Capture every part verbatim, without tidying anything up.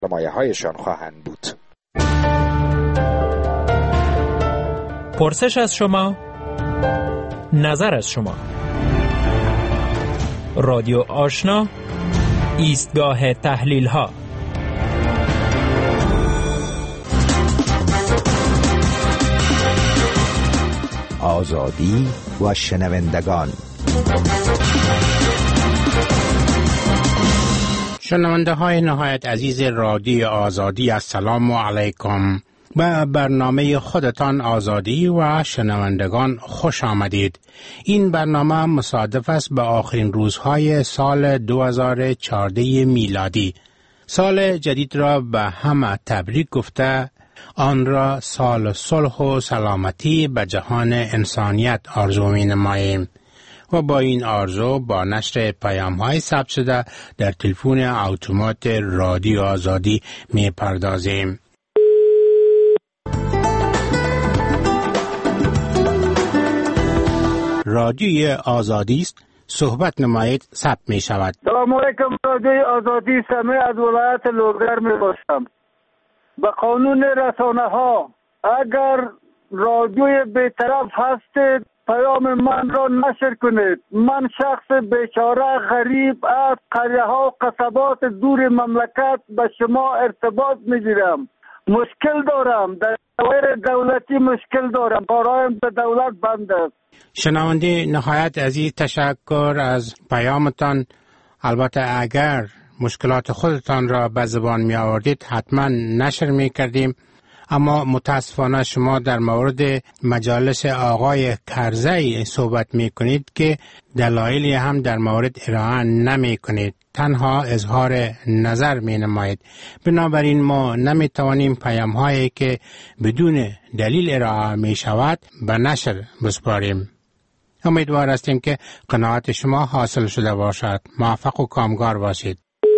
مایه هایشان خواهند بود. پرسش از شما، نظر از شما. رادیو آشنا، ایستگاه تحلیل ها. آزادی و شنوندگان. شنونده های نهایت عزیز رادیو آزادی، السلام علیکم. به برنامه خودتان آزادی و شنوندگان خوش آمدید. این برنامه مصادف است به آخرین روزهای سال دو هزار و چهارده میلادی. سال جدید را به همه تبریک گفته آن را سال صلح و سلامتی به جهان انسانیت آرزو می نماییم و با این آرزو با نشر پیام های ثبت شده در تلفن اتومات رادیو آزادی می پردازیم. رادیو آزادی است، صحبت نمایید، ثبت می شود. سلام علیکم. رادیو آزادی سمی از ولایت لوگر می باشم. به قانون رسانه ها اگر رادیوی بی‌طرف هستید پیام من را نشر کنید. من شخص بیچاره غریب از قریه ها و قصبات دور مملکت به شما ارتباط میگیرم. مشکل دارم، در دوائر دولتی مشکل دارم، کارایم به دولت بند است. شنونده نهایت عزیز، تشکر از پیامتان. البته اگر مشکلات خودتان را به زبان می آوردید حتما نشر می کردیم، اما متاسفانه شما در مورد مجالس آقای کرزی صحبت می کنید که دلایلی هم در مورد ارائه نمی کنید، تنها اظهار نظر می نمایید. بنابراین ما نمی توانیم پیام هایی که بدون دلیل ارائه می شود به نشر بسپاریم. امیدوار هستیم که قناعت شما حاصل شده باشد. موفق و کامگار باشید.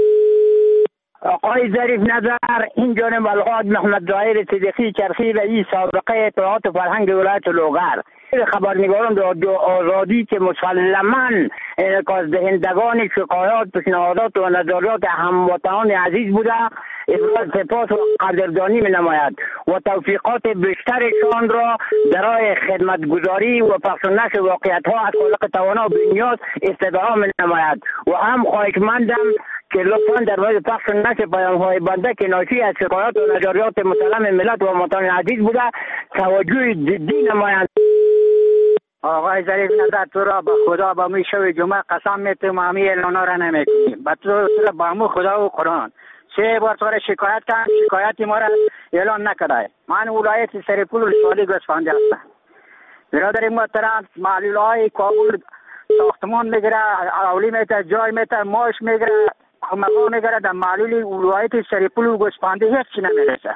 آقای ظریف نظر، این جانب الحاج محمد ظاهر صدیقی چرخی، رئیس سابقه اطلاعات فرهنگ ولایت لوگر. خبرنگاران رادیو آزادی که مسلماً انعکاس دهندگان شکایات، پیشنهادات و نظریات هموطنان عزیز بوده، ابراز سپاس و قدردانی می نماید و توفیقات بیشترشان را برای خدمتگزاری و پخش و نشر واقعیت ها از خالق توانا و بنیاد استدعا می نماید و هم خواهشمندم که لطفاً در مورد پخش و نشر پیام های بنده که ناشی از شکایات و نظریات مسلم ملت و هموطنان عزیز بوده توجه جدی نمایند. آقای ظریف نظر، تو را به خدا به می شوی جمعه قسم میتیم همی اعلانا را نمیکنیم. به تو را به مو خدا و قرآن سه بار تو را شکایت کردم، شکایتی ما را اعلان نکرده. من ولایت سرپول شوالی گوسفندی هستم. برادر محترم، معلول های کابل ساختمان میگیره، اولی میتر جای میتر ماش میگیره، مقام میگیره. در معلول ولایت سرپول گوسفندی هیچ چی نمیرسه.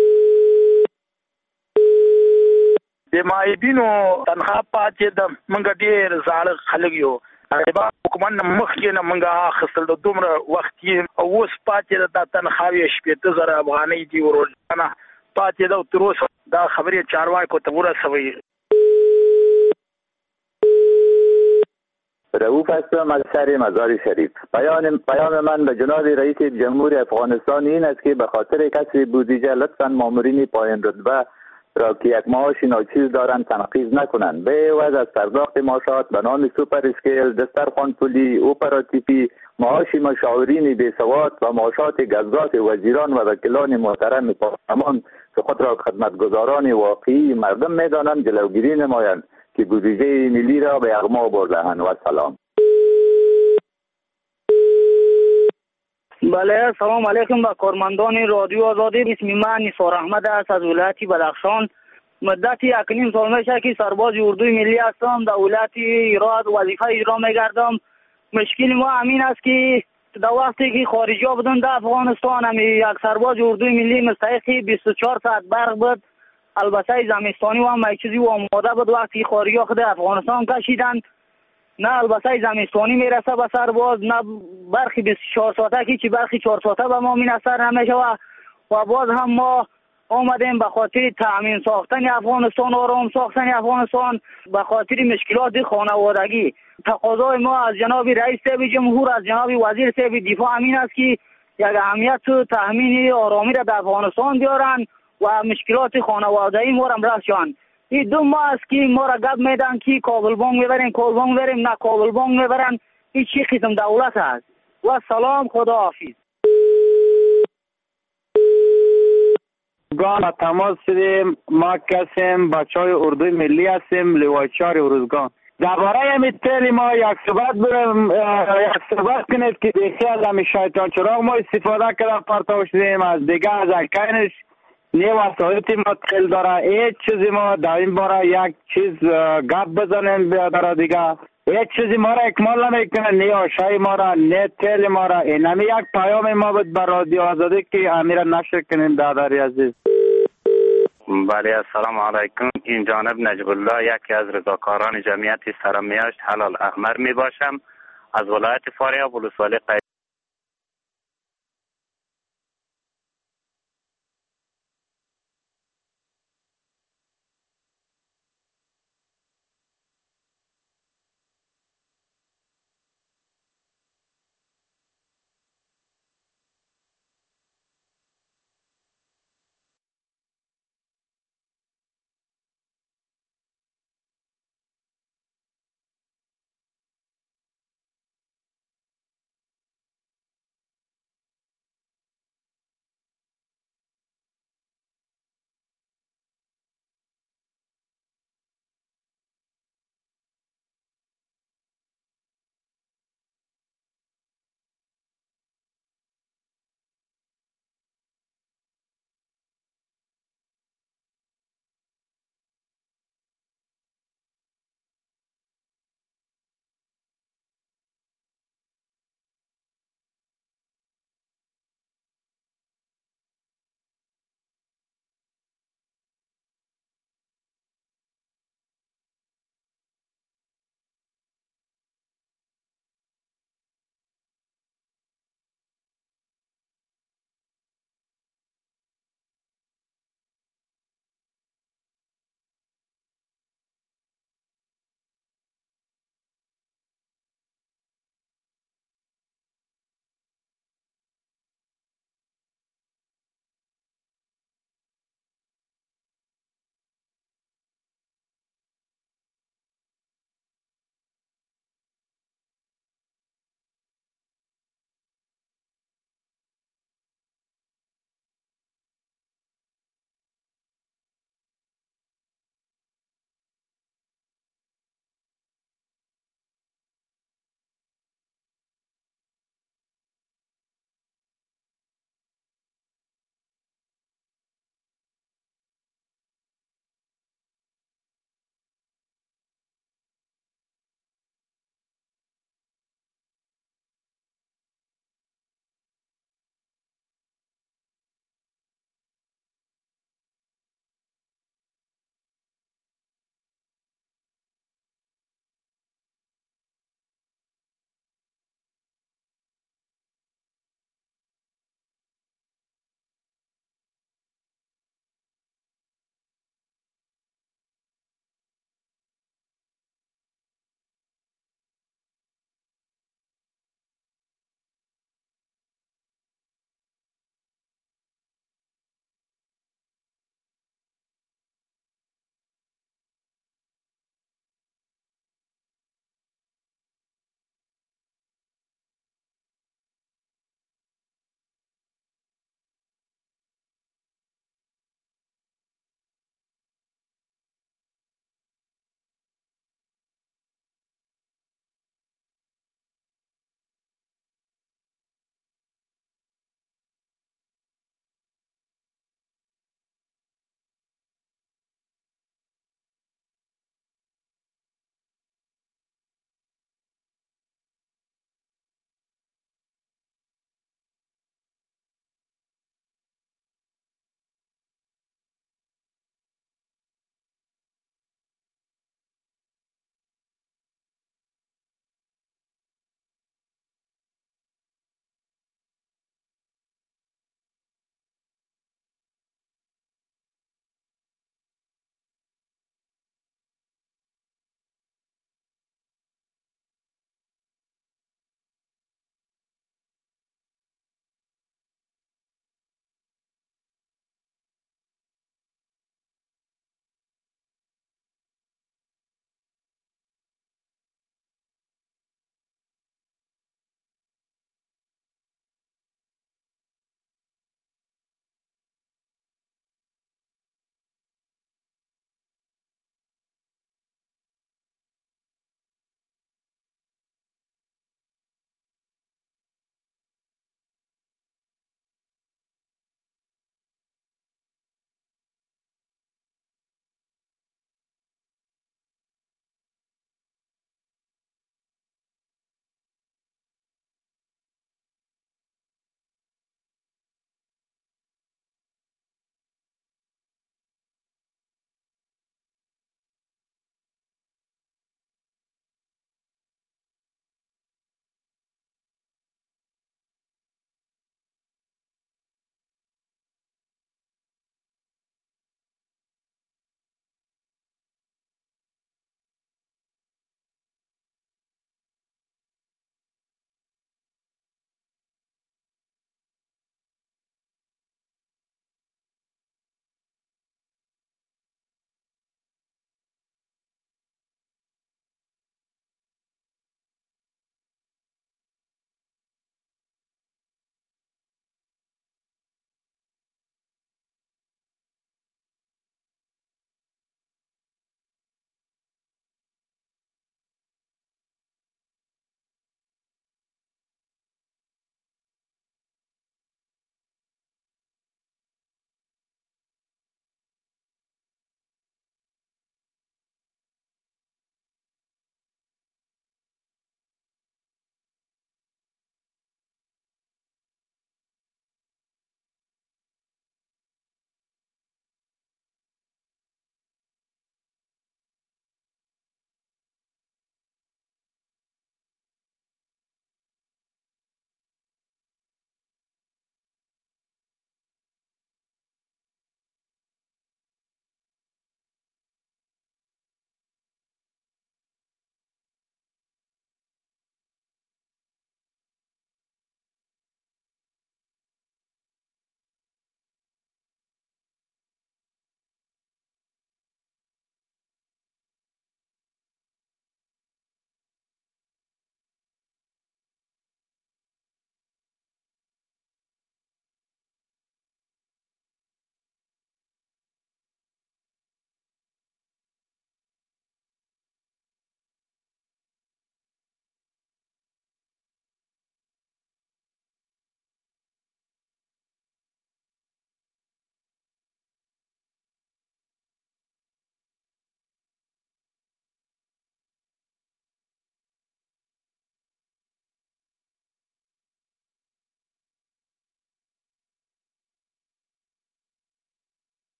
د مایدینو تنها پاتې د منګ ډیر زاړه خلک یو ایبا حکومت مخکې نه منګه خپل د دومره وخت او اوس پاتې د تنخواوي شپږ زره افغانۍ دی ورونه پاتې د تروس دا خبرې چارواکو ته ورسوي. رؤوف هستم از شهر مزار شریف. پیام پیام من به جناب رئیس جمهور افغانستان این است که به خاطر کسر بودجه لطفاً مامورین پایین رتبه را که یک معاش ناچیز دارند تنقیض نکنند. به عوض از پرداخت معاشات به نام سوپر اسکیل، دسترخوان پولی، اپراتیفی، معاش مشاورین بیسواد و معاشات گزارش وزیران و وکیلان محترم پارلمان که خود را خدمتگزاران واقعی مردم می‌دانند جلوگیری نمایند که بودجه ملی را به اغما بردهند. و سلام. بله، سلام علیکم به کارمندان رادیو آزادی. اسم من نثار احمد است از ولایت بدخشان. مدتی یک نیم سال میشه که سرباز اردوی ملی هستم. در ولایت ایران وظیفه اجرا میگردم. مشکل ما همین است که در وقتی که خارجی ها بودن در افغانستان هم یک سرباز اردوی ملی مستحق بیست و چهار ساعت برق بود، البته زمستانی و هم چیزی و آماده بود. وقتی خارجی ها خود افغانستان کشیدن، نه البته زمستانی میرسه به سرباز، نه برخی بیست و چهار ساعته که چی برخی چهار ساعته به ما مینصر نمیشه و و باز هم ما آمدیم به خاطر تامین ساختن افغانستان، آرام ساختن افغانستان، به خاطر مشکلات خانوادگی. تقاضای ما از جناب رئیس صاحب جمهور، از جناب وزیر صاحب دفاع امین است که یک اهمیت تامین آرامی را در افغانستان بیارن و مشکلات خانوادگی ما را رفشان. این دو ماه است که ما را گپ میدن که کابل بانک میبریم کابل بانک میبریم، نه کابل بانک میبرن. این چی قسم دولت است؟ و سلام، خدا حافظ. گان تماس شدیم، ما کسیم بچه های اردوی ملی هستیم، لواچار اروزگان. درباره همین تیل ما یک صحبت برم یک صحبت کنید که دیگه از همین شیطان چراغ ما استفاده کردن پرتاب شدیم، از دیگه از اکینش نیو وسایتی ما تیل داره. هیچ چیزی ما در این باره یک چیز گپ بزنیم داره دیگه هیچ چیزی ما را اکمال نمیکنه، نه آشای ما را نه تیل ما را. اینمی یک پیام ما بود بر رادیو آزادی که امیر نشر کنیم داداری عزیز. بله السلام علیکم. این جانب نجیب الله، یکی از رضاکاران جمعیت سرمیاشت حلال احمر می باشم از ولایت فاریاب ولسوالی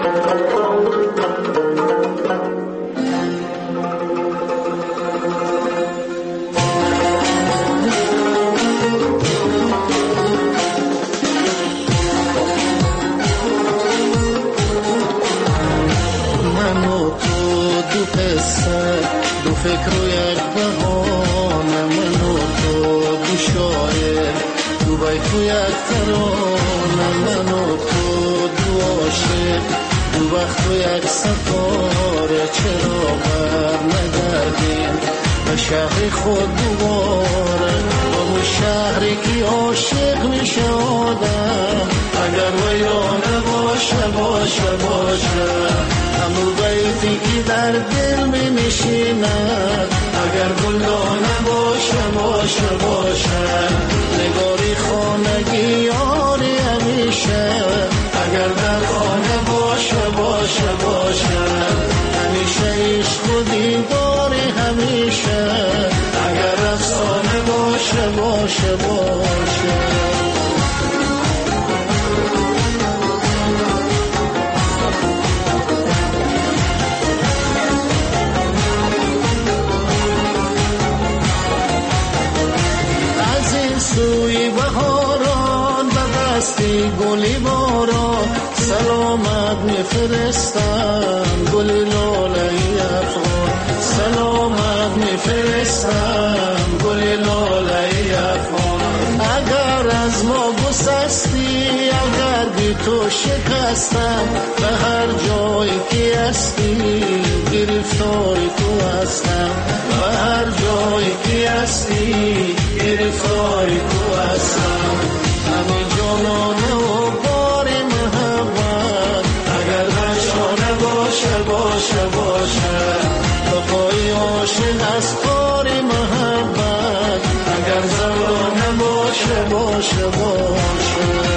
شهر خود دوباره با اون شهری که عاشق می شدم اگر ویانه باشه باشه باشه همون بیتی که در دل می نشیند اگر گلدانه باشه باشه باشه نگاری خانگی یاری همیشه اگر در خانه باشه باشه باشه همیشه عشق و دیداری همیشه اگر افسانه باشه باشه باشه از این سوی بهاران به دستی گلی باران سلامت میفرستم گلی لاله افغان سلامت میفرستم گلی لاله افغان اگر از ما گسستی اگر بی تو شکستم به هر جایی که هستی گرفتاری تو هستم به هر جایی که هستی گرفتاری تو هستم همین جانانه و باری محبت اگر نشانه باشه باشه باشه وفای عاشق از کاری محبت اگر زبانه باشه باشه باشه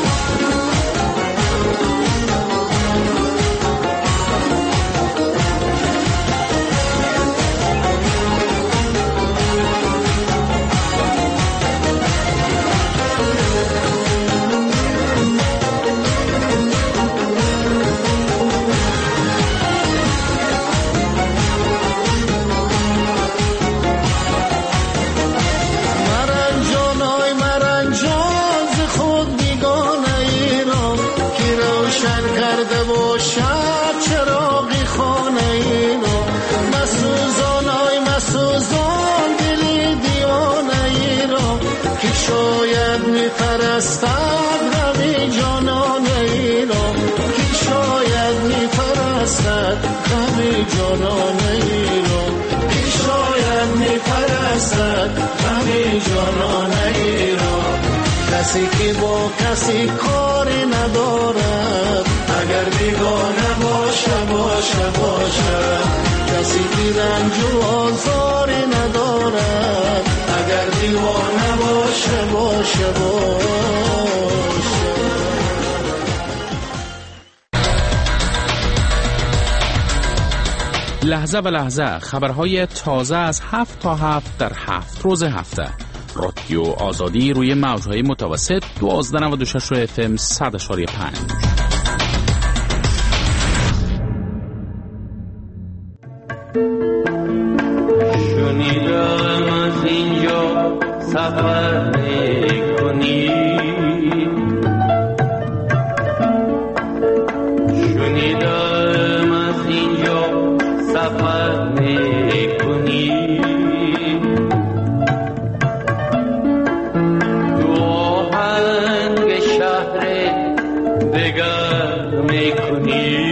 پرستد غمی جانان ای را که شاید می پرستد غمی جانان ای را که شاید می پرستد غمی جانان ای را کسی که با کسی کاری ندارد اگر بیگانه باشه باشه باشه کسی که رنج و آزاری ندارد اگر دیوانه باشه باشه باشه لحظه به لحظه خبرهای تازه از هفت تا هفت در هفت روز هفته رادیو آزادی روی موجهای متوسط دوازده نود و شش اف ام صد اشاری پنج. شنیدم از اینجا سفر میکنی شنیدم از اینجا سفر میکنی تو آهنگ شهر دگر میکنی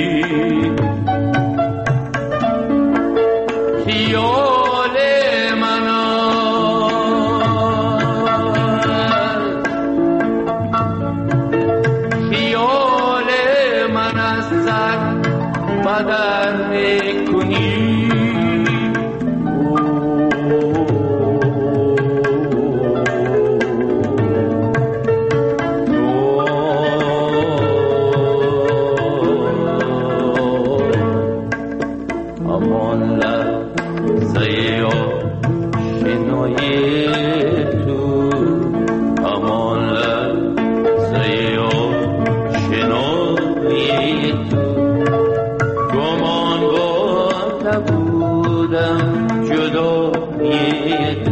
خیال من خیال من از سر بدر میکنی شنوی خانه